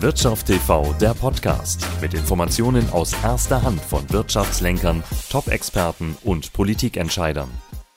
Wirtschaft TV, der Podcast mit Informationen aus erster Hand von Wirtschaftslenkern, Top-Experten und Politikentscheidern.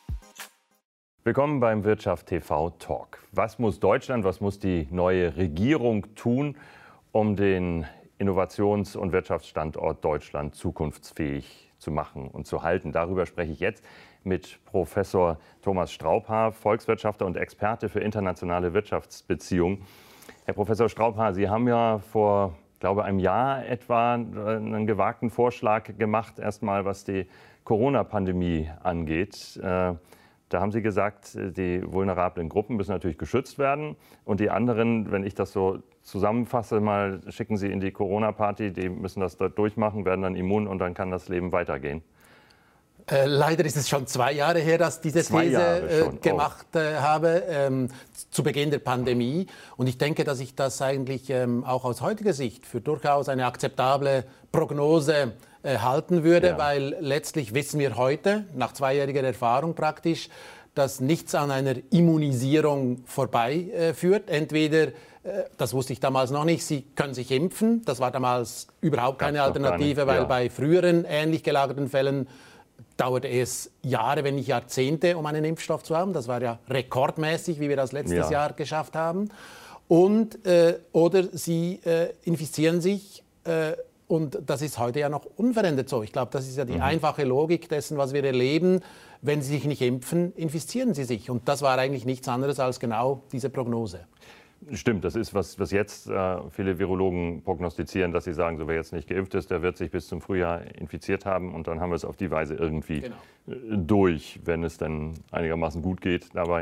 Willkommen beim Wirtschaft TV Talk. Was muss Deutschland, was muss die neue Regierung tun, um den Innovations- und Wirtschaftsstandort Deutschland zukunftsfähig zu machen und zu halten? Darüber spreche ich jetzt mit Professor Thomas Straubhaar, Volkswirtschaftler und Experte für internationale Wirtschaftsbeziehungen. Herr Professor Straubhaar, Sie haben ja vor, glaube einem Jahr etwa einen gewagten Vorschlag gemacht, erstmal was die Corona-Pandemie angeht. Da haben Sie gesagt, die vulnerablen Gruppen müssen natürlich geschützt werden und die anderen, wenn ich das so zusammenfasse, mal schicken Sie in die Corona-Party, die müssen das dort durchmachen, werden dann immun und dann kann das Leben weitergehen. Leider ist es schon 2 Jahre her, dass ich diese These gemacht habe, zu Beginn der Pandemie. Und ich denke, dass ich das eigentlich auch aus heutiger Sicht für durchaus eine akzeptable Prognose halten würde, weil letztlich wissen wir heute, nach 2-jähriger Erfahrung praktisch, dass nichts an einer Immunisierung vorbeiführt. Entweder, das wusste ich damals noch nicht, Sie können sich impfen. Das war damals überhaupt keine Alternative, weil bei früheren ähnlich gelagerten Fällen dauerte es Jahre, wenn nicht Jahrzehnte, um einen Impfstoff zu haben. Das war ja rekordmäßig, wie wir das letztes Jahr geschafft haben. Und, oder Sie infizieren sich und das ist heute ja noch unverändert so. Ich glaube, das ist ja die einfache Logik dessen, was wir erleben. Wenn Sie sich nicht impfen, infizieren Sie sich. Und das war eigentlich nichts anderes als genau diese Prognose. Stimmt, das ist, was jetzt viele Virologen prognostizieren, dass sie sagen, so wer jetzt nicht geimpft ist, der wird sich bis zum Frühjahr infiziert haben und dann haben wir es auf die Weise irgendwie durch, wenn es dann einigermaßen gut geht dabei.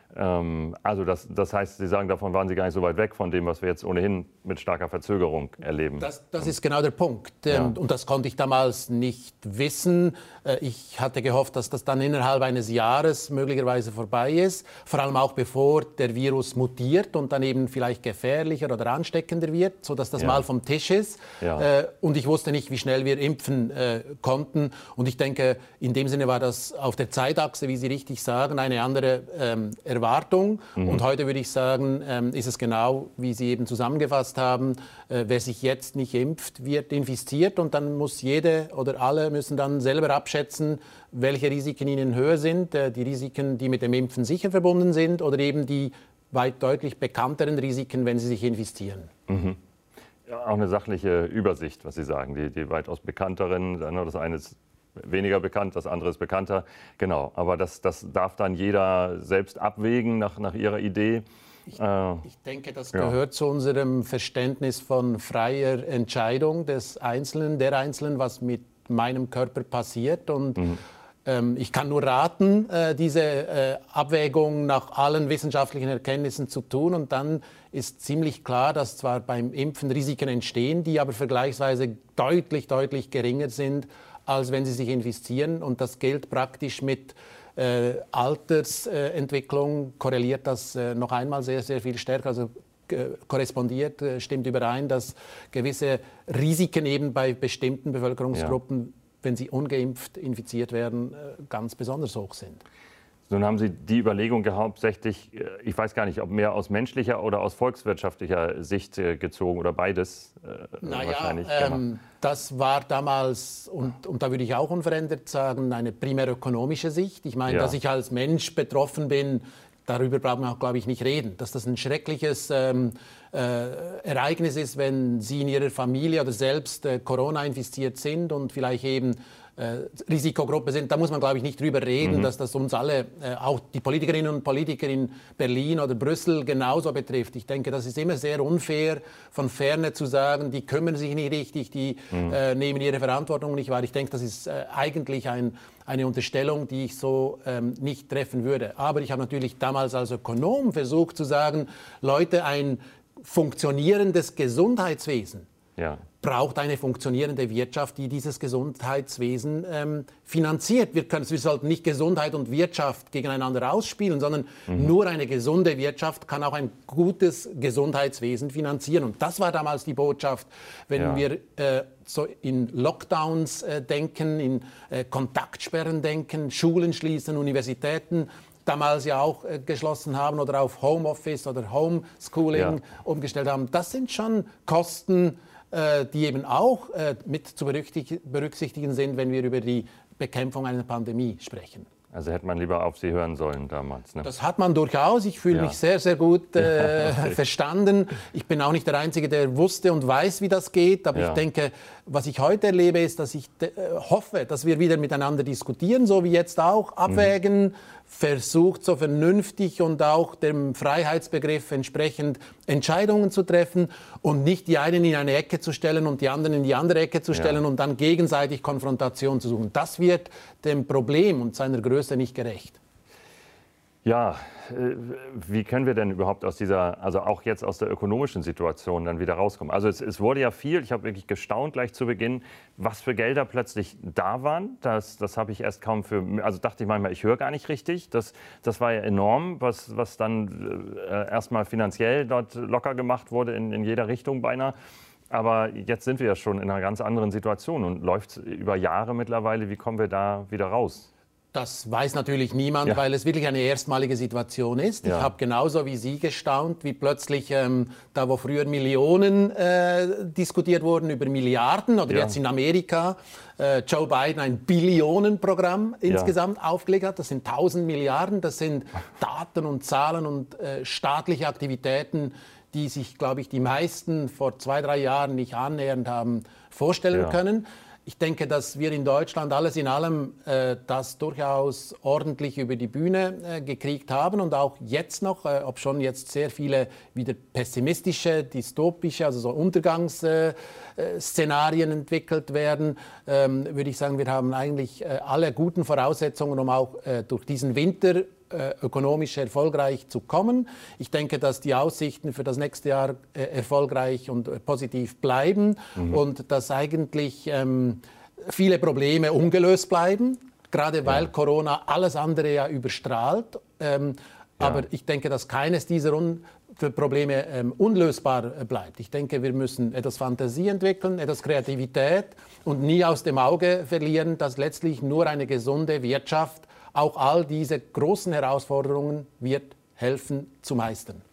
Also das heißt, Sie sagen, davon waren Sie gar nicht so weit weg von dem, was wir jetzt ohnehin mit starker Verzögerung erleben. Das ist genau der Punkt. Und das konnte ich damals nicht wissen. Ich hatte gehofft, dass das dann innerhalb eines Jahres möglicherweise vorbei ist. Vor allem auch bevor der Virus mutiert und dann eben vielleicht gefährlicher oder ansteckender wird, sodass das mal vom Tisch ist. Und ich wusste nicht, wie schnell wir impfen konnten. Und ich denke, in dem Sinne war das auf der Zeitachse, wie Sie richtig sagen, eine andere Erwartung. Und heute würde ich sagen, ist es genau, wie Sie eben zusammengefasst haben, wer sich jetzt nicht impft, wird infiziert und dann muss jede oder alle müssen dann selber abschätzen, welche Risiken ihnen höher sind, die Risiken, die mit dem Impfen sicher verbunden sind oder eben die weit deutlich bekannteren Risiken, wenn sie sich infizieren. Ja, auch eine sachliche Übersicht, was Sie sagen, die weitaus bekannteren, das eine ist weniger bekannt, das andere ist bekannter. Genau, aber das darf dann jeder selbst abwägen nach ihrer Idee. Ich denke, das gehört zu unserem Verständnis von freier Entscheidung des Einzelnen, der Einzelnen, was mit meinem Körper passiert. Und ich kann nur raten, diese Abwägung nach allen wissenschaftlichen Erkenntnissen zu tun. Und dann ist ziemlich klar, dass zwar beim Impfen Risiken entstehen, die aber vergleichsweise deutlich, deutlich geringer sind, als wenn sie sich infizieren. Und das gilt praktisch mit Altersentwicklung, korreliert das noch einmal sehr, sehr viel stärker. Also korrespondiert, stimmt überein, dass gewisse Risiken eben bei bestimmten Bevölkerungsgruppen, wenn sie ungeimpft infiziert werden, ganz besonders hoch sind. Nun haben Sie die Überlegung hauptsächlich, ich weiß gar nicht, ob mehr aus menschlicher oder aus volkswirtschaftlicher Sicht gezogen oder beides wahrscheinlich. Das war damals, und da würde ich auch unverändert sagen, eine primär ökonomische Sicht. Ich meine, dass ich als Mensch betroffen bin, darüber brauchen wir auch, glaube ich, nicht reden. Dass das ein schreckliches Ereignis ist, wenn Sie in Ihrer Familie oder selbst Corona infiziert sind und vielleicht eben Risikogruppe sind, da muss man, glaube ich, nicht drüber reden, dass das uns alle, auch die Politikerinnen und Politiker in Berlin oder Brüssel genauso betrifft. Ich denke, das ist immer sehr unfair, von Ferne zu sagen, die kümmern sich nicht richtig, die nehmen ihre Verantwortung nicht wahr. Ich denke, das ist eigentlich eine Unterstellung, die ich so nicht treffen würde. Aber ich habe natürlich damals als Ökonom versucht zu sagen, Leute, ein funktionierendes Gesundheitswesen braucht eine funktionierende Wirtschaft, die dieses Gesundheitswesen finanziert. Wir sollten nicht Gesundheit und Wirtschaft gegeneinander ausspielen, sondern nur eine gesunde Wirtschaft kann auch ein gutes Gesundheitswesen finanzieren. Und das war damals die Botschaft, wenn wir so in Lockdowns denken, in Kontaktsperren denken, Schulen schließen, Universitäten damals ja auch geschlossen haben oder auf Homeoffice oder Homeschooling umgestellt haben. Das sind schon Kosten, die eben auch mit zu berücksichtigen sind, wenn wir über die Bekämpfung einer Pandemie sprechen. Also hätte man lieber auf Sie hören sollen damals. Ne? Das hat man durchaus. Ich fühle mich sehr, sehr gut verstanden. Ich bin auch nicht der Einzige, der wusste und weiß, wie das geht. Aber ich denke, was ich heute erlebe, ist, dass ich hoffe, dass wir wieder miteinander diskutieren, so wie jetzt auch, abwägen, versucht so vernünftig und auch dem Freiheitsbegriff entsprechend Entscheidungen zu treffen und nicht die einen in eine Ecke zu stellen und die anderen in die andere Ecke zu stellen und dann gegenseitig Konfrontation zu suchen. Das wird dem Problem und seiner Größe nicht gerecht. Ja, wie können wir denn überhaupt aus dieser, also auch jetzt aus der ökonomischen Situation dann wieder rauskommen? Also es wurde ja viel, ich habe wirklich gestaunt gleich zu Beginn, was für Gelder plötzlich da waren. Das habe ich erst kaum also dachte ich manchmal, ich höre gar nicht richtig. Das war ja enorm, was dann erstmal finanziell dort locker gemacht wurde in jeder Richtung beinahe. Aber jetzt sind wir ja schon in einer ganz anderen Situation und läuft über Jahre mittlerweile. Wie kommen wir da wieder raus? Das weiß natürlich niemand, weil es wirklich eine erstmalige Situation ist. Ich habe genauso wie Sie gestaunt, wie plötzlich da, wo früher Millionen diskutiert wurden, über Milliarden oder jetzt in Amerika Joe Biden ein Billionenprogramm insgesamt aufgelegt hat. Das sind 1000 Milliarden, das sind Daten und Zahlen und staatliche Aktivitäten, die sich, glaube ich, die meisten vor 2-3 Jahren nicht annähernd haben vorstellen können. Ich denke, dass wir in Deutschland alles in allem das durchaus ordentlich über die Bühne gekriegt haben und auch jetzt noch, ob schon jetzt sehr viele wieder pessimistische, dystopische, also so Untergangsszenarien entwickelt werden, würde ich sagen, wir haben eigentlich alle guten Voraussetzungen, um auch durch diesen Winter ökonomisch erfolgreich zu kommen. Ich denke, dass die Aussichten für das nächste Jahr erfolgreich und positiv bleiben und dass eigentlich viele Probleme ungelöst bleiben, gerade weil Corona alles andere ja überstrahlt. Aber ich denke, dass keines dieser Probleme unlösbar bleibt. Ich denke, wir müssen etwas Fantasie entwickeln, etwas Kreativität und nie aus dem Auge verlieren, dass letztlich nur eine gesunde Wirtschaft auch all diese großen Herausforderungen wird helfen zu meistern.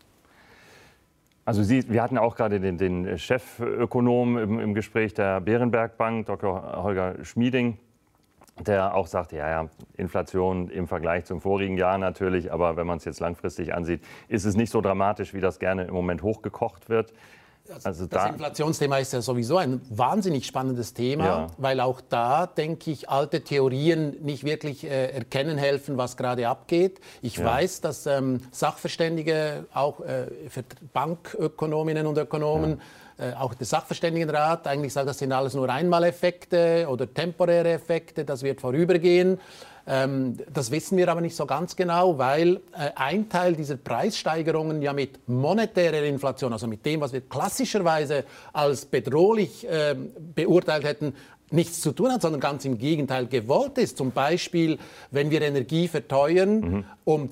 Also wir hatten auch gerade den Chefökonom im Gespräch der Berenberg Bank, Dr. Holger Schmieding, der auch sagt, ja, Inflation im Vergleich zum vorigen Jahr natürlich, aber wenn man es jetzt langfristig ansieht, ist es nicht so dramatisch, wie das gerne im Moment hochgekocht wird. Also das Inflationsthema ist ja sowieso ein wahnsinnig spannendes Thema, weil auch da, denke ich, alte Theorien nicht wirklich erkennen helfen, was gerade abgeht. Ich weiß, dass Sachverständige, auch für Bankökonominnen und Ökonomen, auch der Sachverständigenrat eigentlich sagt, das sind alles nur Einmaleffekte oder temporäre Effekte, das wird vorübergehen. Das wissen wir aber nicht so ganz genau, weil ein Teil dieser Preissteigerungen ja mit monetärer Inflation, also mit dem, was wir klassischerweise als bedrohlich beurteilt hätten, nichts zu tun hat, sondern ganz im Gegenteil gewollt ist. Zum Beispiel, wenn wir Energie verteuern, um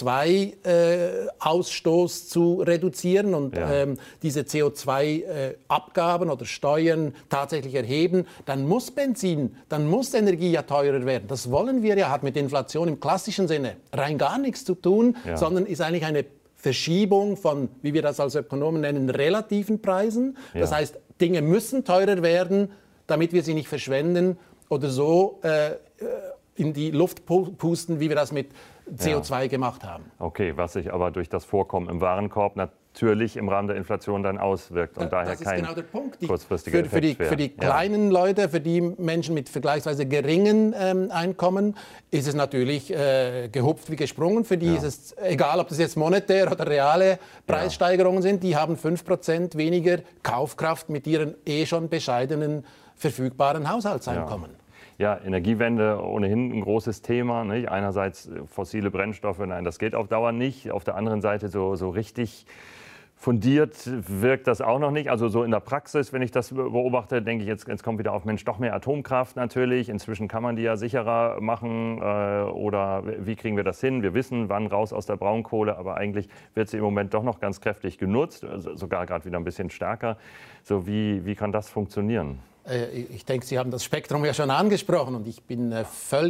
CO2-Ausstoß zu reduzieren und diese CO2-Abgaben oder Steuern tatsächlich erheben, dann muss Energie ja teurer werden. Das wollen wir ja, hat mit Inflation im klassischen Sinne rein gar nichts zu tun, sondern ist eigentlich eine Verschiebung von, wie wir das als Ökonomen nennen, relativen Preisen. Das heißt, Dinge müssen teurer werden, damit wir sie nicht verschwenden oder so in die Luft pusten, wie wir das mit CO2 gemacht haben. Okay, was sich aber durch das Vorkommen im Warenkorb natürlich im Rahmen der Inflation dann auswirkt und daher kein kurzfristiger Effekt für die kleinen Leute, für die Menschen mit vergleichsweise geringen Einkommen, ist es natürlich gehupft wie gesprungen. Für die ist es egal, ob das jetzt monetär oder reale Preissteigerungen sind, die haben 5% weniger Kaufkraft mit ihren schon bescheidenen verfügbaren Haushaltseinkommen. Ja, Energiewende ohnehin ein großes Thema. Nicht? Einerseits fossile Brennstoffe, nein, das geht auf Dauer nicht. Auf der anderen Seite so richtig fundiert wirkt das auch noch nicht. Also so in der Praxis, wenn ich das beobachte, denke ich, jetzt kommt wieder auf Mensch doch mehr Atomkraft natürlich. Inzwischen kann man die ja sicherer machen. Oder wie kriegen wir das hin? Wir wissen, wann raus aus der Braunkohle, aber eigentlich wird sie im Moment doch noch ganz kräftig genutzt, sogar gerade wieder ein bisschen stärker. So wie kann das funktionieren? Ich denke, Sie haben das Spektrum ja schon angesprochen und ich bin völlig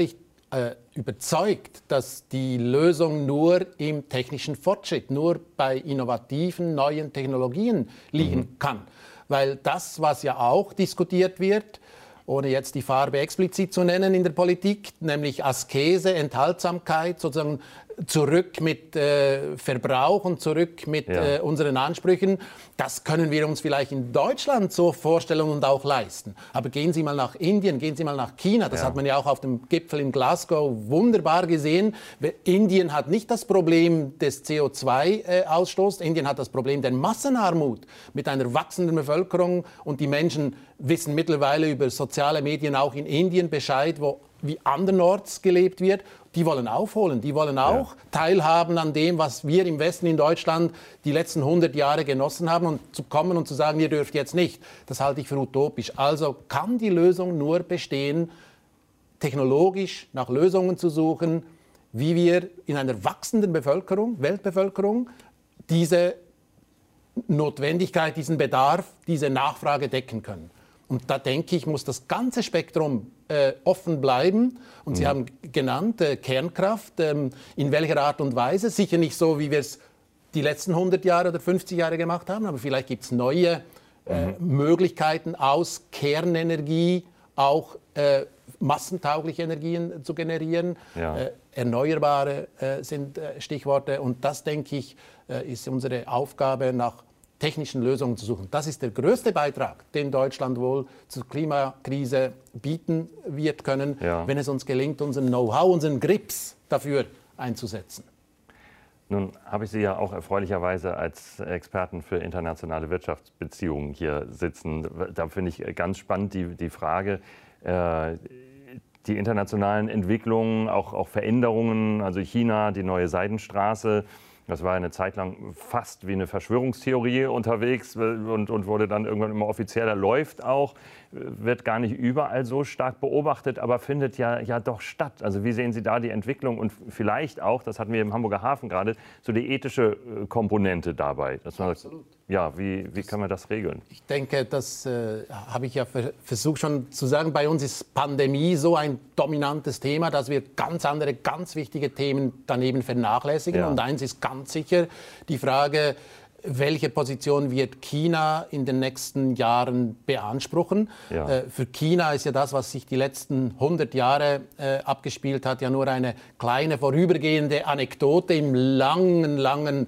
überzeugt, dass die Lösung nur im technischen Fortschritt, nur bei innovativen neuen Technologien liegen kann. Weil das, was ja auch diskutiert wird, ohne jetzt die Farbe explizit zu nennen in der Politik, nämlich Askese, Enthaltsamkeit, sozusagen zurück mit Verbrauch und zurück mit unseren Ansprüchen. Das können wir uns vielleicht in Deutschland so vorstellen und auch leisten. Aber gehen Sie mal nach Indien, gehen Sie mal nach China. Das hat man ja auch auf dem Gipfel in Glasgow wunderbar gesehen. Indien hat nicht das Problem des CO2-Ausstoßes. Indien hat das Problem der Massenarmut mit einer wachsenden Bevölkerung. Und die Menschen wissen mittlerweile über soziale Medien auch in Indien Bescheid, wie andernorts gelebt wird. Die wollen aufholen, die wollen auch teilhaben an dem, was wir im Westen in Deutschland die letzten 100 Jahre genossen haben, und zu kommen und zu sagen, ihr dürft jetzt nicht, das halte ich für utopisch. Also kann die Lösung nur bestehen, technologisch nach Lösungen zu suchen, wie wir in einer wachsenden Bevölkerung, Weltbevölkerung, diese Notwendigkeit, diesen Bedarf, diese Nachfrage decken können. Und da denke ich, muss das ganze Spektrum offen bleiben. Und Sie haben genannt, Kernkraft, in welcher Art und Weise. Sicher nicht so, wie wir es die letzten 100 Jahre oder 50 Jahre gemacht haben, aber vielleicht gibt es neue Möglichkeiten, aus Kernenergie auch massentaugliche Energien zu generieren. Erneuerbare sind Stichworte. Und das, denke ich, ist unsere Aufgabe, nach technischen Lösungen zu suchen. Das ist der größte Beitrag, den Deutschland wohl zur Klimakrise bieten wird können, wenn es uns gelingt, unseren Know-how, unseren Grips dafür einzusetzen. Nun habe ich Sie ja auch erfreulicherweise als Experten für internationale Wirtschaftsbeziehungen hier sitzen. Da finde ich ganz spannend die Frage, die internationalen Entwicklungen, auch Veränderungen, also China, die neue Seidenstraße. Das war eine Zeit lang fast wie eine Verschwörungstheorie unterwegs und wurde dann irgendwann immer offizieller, läuft auch, wird gar nicht überall so stark beobachtet, aber findet ja doch statt. Also wie sehen Sie da die Entwicklung und vielleicht auch, das hatten wir im Hamburger Hafen gerade, so die ethische Komponente dabei? Dass man Absolut. Wie kann man das regeln? Ich denke, das habe ich ja versucht schon zu sagen. Bei uns ist Pandemie so ein dominantes Thema, dass wir ganz andere, ganz wichtige Themen daneben vernachlässigen. Und eins ist ganz sicher die Frage, welche Position wird China in den nächsten Jahren beanspruchen? Für China ist ja das, was sich die letzten 100 Jahre abgespielt hat, ja nur eine kleine vorübergehende Anekdote im langen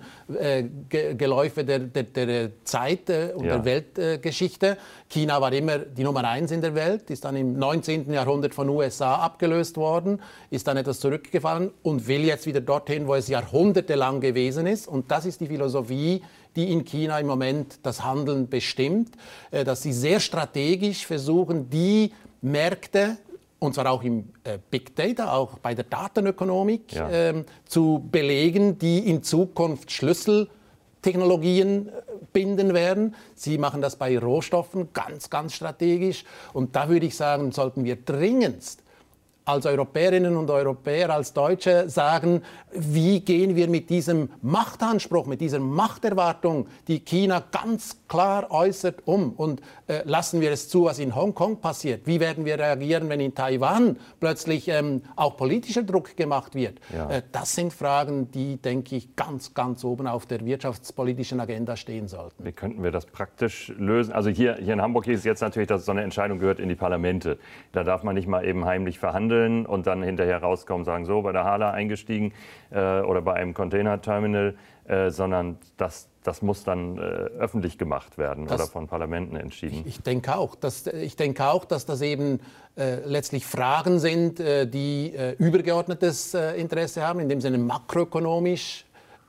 Geläufe der Zeit und der Weltgeschichte. China war immer die Nummer 1 in der Welt, ist dann im 19. Jahrhundert von USA abgelöst worden, ist dann etwas zurückgefallen und will jetzt wieder dorthin, wo es jahrhundertelang gewesen ist. Und das ist die Philosophie, die in China im Moment das Handeln bestimmt, dass sie sehr strategisch versuchen, die Märkte, und zwar auch im Big Data, auch bei der Datenökonomik, zu belegen, die in Zukunft Schlüsseltechnologien binden werden. Sie machen das bei Rohstoffen ganz, ganz strategisch. Und da würde ich sagen, sollten wir dringendst als Europäerinnen und Europäer, als Deutsche sagen, wie gehen wir mit diesem Machtanspruch, mit dieser Machterwartung, die China ganz klar äußert, um? Und lassen wir es zu, was in Hongkong passiert? Wie werden wir reagieren, wenn in Taiwan plötzlich auch politischer Druck gemacht wird? Das sind Fragen, die, denke ich, ganz, ganz oben auf der wirtschaftspolitischen Agenda stehen sollten. Wie könnten wir das praktisch lösen? Also hier in Hamburg ist es jetzt natürlich, dass so eine Entscheidung gehört in die Parlamente. Da darf man nicht mal eben heimlich verhandeln und dann hinterher rauskommen, sagen, so, bei der HHLA eingestiegen oder bei einem Container-Terminal, sondern das muss dann öffentlich gemacht werden oder von Parlamenten entschieden. Ich denke auch, dass das eben letztlich Fragen sind, die übergeordnetes Interesse haben, in dem Sinne makroökonomisch,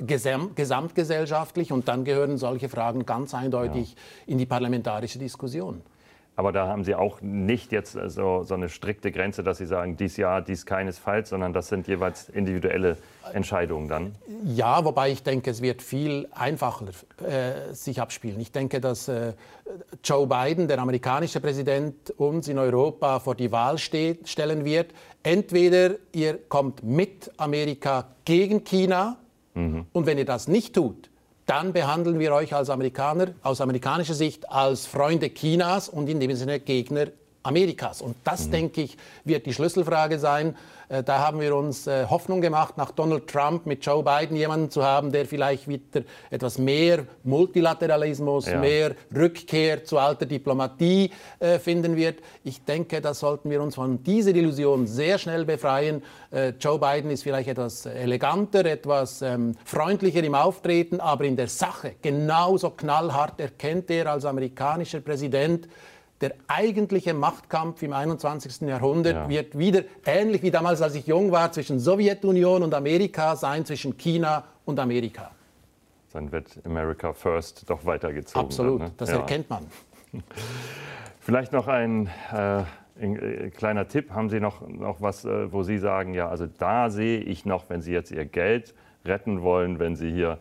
gesamtgesellschaftlich, und dann gehören solche Fragen ganz eindeutig in die parlamentarische Diskussion. Aber da haben Sie auch nicht jetzt so eine strikte Grenze, dass Sie sagen, dies ja, dies keinesfalls, sondern das sind jeweils individuelle Entscheidungen dann? Ja, wobei ich denke, es wird viel einfacher sich abspielen. Ich denke, dass Joe Biden, der amerikanische Präsident, uns in Europa vor die Wahl stellen wird. Entweder ihr kommt mit Amerika gegen China, und wenn ihr das nicht tut, dann behandeln wir euch als Amerikaner, aus amerikanischer Sicht, als Freunde Chinas und in dem Sinne Gegner Amerikas. Und das, denke ich, wird die Schlüsselfrage sein. Da haben wir uns Hoffnung gemacht, nach Donald Trump mit Joe Biden jemanden zu haben, der vielleicht wieder etwas mehr Multilateralismus, mehr Rückkehr zu alter Diplomatie finden wird. Ich denke, da sollten wir uns von dieser Illusion sehr schnell befreien. Joe Biden ist vielleicht etwas eleganter, etwas freundlicher im Auftreten, aber in der Sache genauso knallhart erkennt er als amerikanischer Präsident, der eigentliche Machtkampf im 21. Jahrhundert wird wieder, ähnlich wie damals, als ich jung war, zwischen Sowjetunion und Amerika sein, zwischen China und Amerika. Dann wird America First doch weitergezogen. Absolut, dann, ne? Das erkennt man. Vielleicht noch ein kleiner Tipp. Haben Sie noch was, wo Sie sagen, ja, also da sehe ich noch, wenn Sie jetzt Ihr Geld retten wollen, wenn Sie hier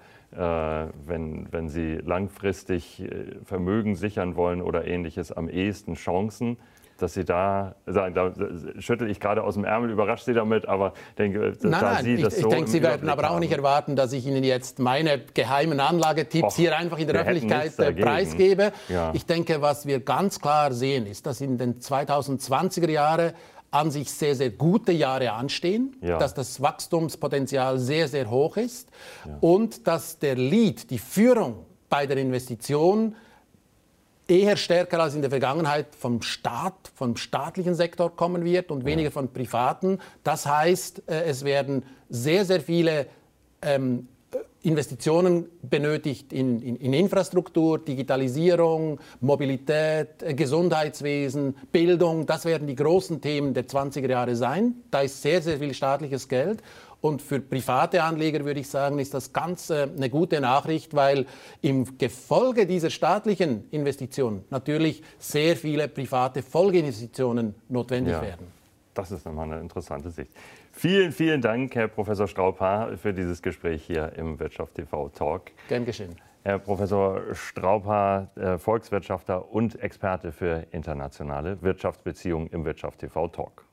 wenn Sie langfristig Vermögen sichern wollen oder Ähnliches, am ehesten Chancen, dass Sie da sagen, da schüttel ich gerade aus dem Ärmel, überrascht Sie damit, aber denke, ich denke, Sie werden aber auch nicht erwarten, dass ich Ihnen jetzt meine geheimen Anlagetipps hier einfach in der Öffentlichkeit preisgebe. Ja. Ich denke, was wir ganz klar sehen, ist, dass in den 2020er Jahren an sich sehr, sehr gute Jahre anstehen, dass das Wachstumspotenzial sehr, sehr hoch ist und dass der Lead, die Führung bei der Investition eher stärker als in der Vergangenheit vom Staat, vom staatlichen Sektor kommen wird und weniger von privaten. Das heißt, es werden sehr, sehr viele Investitionen benötigt in Infrastruktur, Digitalisierung, Mobilität, Gesundheitswesen, Bildung. Das werden die großen Themen der 20er Jahre sein. Da ist sehr, sehr viel staatliches Geld. Und für private Anleger würde ich sagen, ist das ganz eine gute Nachricht, weil im Gefolge dieser staatlichen Investitionen natürlich sehr viele private Folgeinvestitionen notwendig werden. Das ist nochmal eine interessante Sicht. Vielen, vielen Dank, Herr Professor Straubhaar, für dieses Gespräch hier im Wirtschaft TV Talk. Gern geschehen. Herr Professor Straubhaar, Volkswirtschaftler und Experte für internationale Wirtschaftsbeziehungen im Wirtschaft TV Talk.